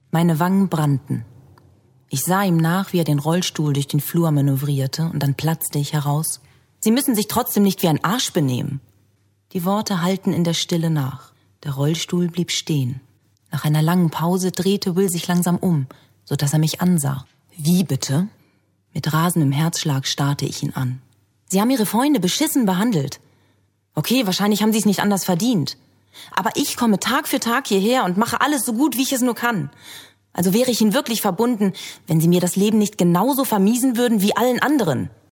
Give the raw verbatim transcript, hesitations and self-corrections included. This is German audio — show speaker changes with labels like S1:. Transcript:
S1: Meine Wangen brannten. Ich sah ihm nach, wie er den Rollstuhl durch den Flur manövrierte, und dann platzte ich heraus: Sie müssen sich trotzdem nicht wie ein Arsch benehmen. Die Worte hallten in der Stille nach. Der Rollstuhl blieb stehen. Nach einer langen Pause drehte Will sich langsam um, so dass er mich ansah. Wie bitte? Mit rasendem Herzschlag starrte ich ihn an. Sie haben Ihre Freunde beschissen behandelt. Okay, wahrscheinlich haben Sie es nicht anders verdient. Aber ich komme Tag für Tag hierher und mache alles so gut, wie ich es nur kann. Also wäre ich Ihnen wirklich verbunden, wenn Sie mir das Leben nicht genauso vermiesen würden wie allen anderen.